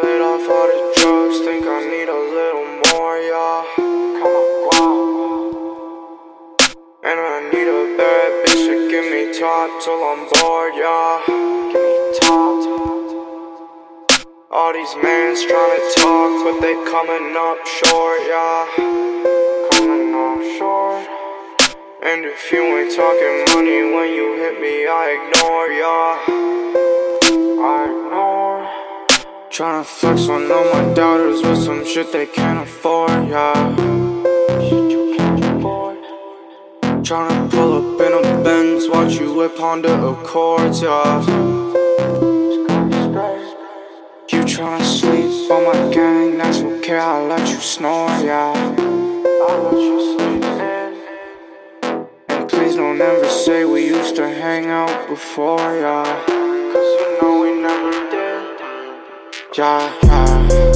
laid off all the drugs, think I need a little more, yeah. Come on, and I need a bad bitch to give me top till I'm bored, yeah. Give me top. All these mans tryna talk, but they coming up short, yeah. Coming up short. And if you ain't talking money when you hit me, I ignore, yeah. I ignore. Tryna flex on all my doubters with some shit they can't afford, yeah. Shit you can't afford. Tryna pull up in a Benz, watch you whip Honda Accords, yeah. You tryna sleep on my gang, that's okay, I'll let you snore, yeah. I'll let you sleep in. And please don't ever say we used to hang out before, yeah. Cause you know we never did. Yeah, yeah.